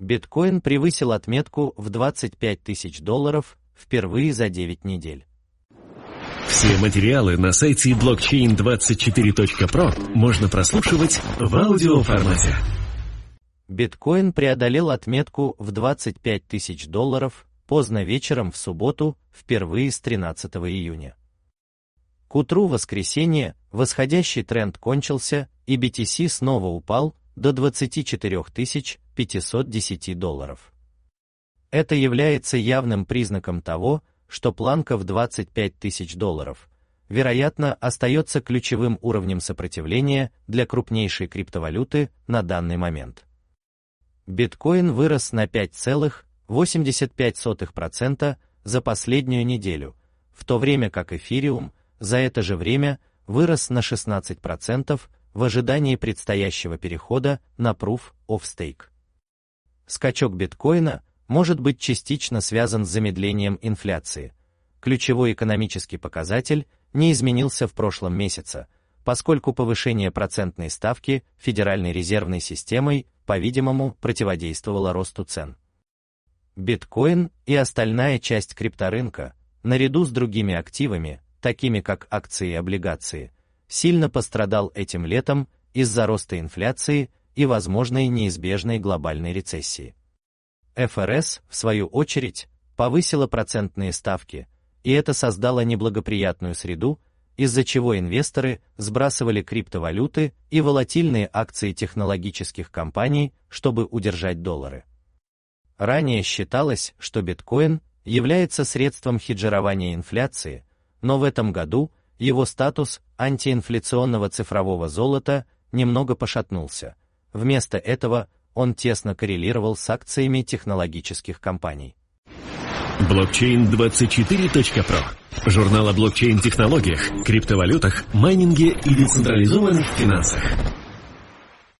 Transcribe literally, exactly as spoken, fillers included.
Биткоин превысил отметку в двадцать пять тысяч долларов впервые за девять недель. Все материалы на сайте блокчейн двадцать четыре точка про можно прослушивать в аудиоформате. Биткоин преодолел отметку в двадцать пять тысяч долларов поздно вечером в субботу, впервые с тринадцатого июня. К утру воскресенья восходящий тренд кончился, и би ти си снова упал до двадцати четырёх тысяч пятисот десяти долларов. Это является явным признаком того, что планка в двадцать пять тысяч долларов, вероятно, остается ключевым уровнем сопротивления для крупнейшей криптовалюты на данный момент. Биткоин вырос на пять целых восемьдесят пять сотых процента за последнюю неделю, в то время как эфириум за это же время вырос на шестнадцать процентов в ожидании предстоящего перехода на Proof of Stake. Скачок биткоина может быть частично связан с замедлением инфляции. Ключевой экономический показатель не изменился в прошлом месяце, поскольку повышение процентной ставки Федеральной резервной системой, по-видимому, противодействовало росту цен. Биткоин и остальная часть крипторынка, наряду с другими активами, такими как акции и облигации, сильно пострадал этим летом из-за роста инфляции и возможной неизбежной глобальной рецессии. эф эр эс, в свою очередь, повысила процентные ставки, и это создало неблагоприятную среду, из-за чего инвесторы сбрасывали криптовалюты и волатильные акции технологических компаний, чтобы удержать доллары. Ранее считалось, что биткоин является средством хеджирования инфляции, но в этом году его статус антиинфляционного цифрового золота немного пошатнулся. Вместо этого он тесно коррелировал с акциями технологических компаний. блокчейн двадцать четыре точка про. Журнал о блокчейн-технологиях, криптовалютах, майнинге и децентрализованных финансах.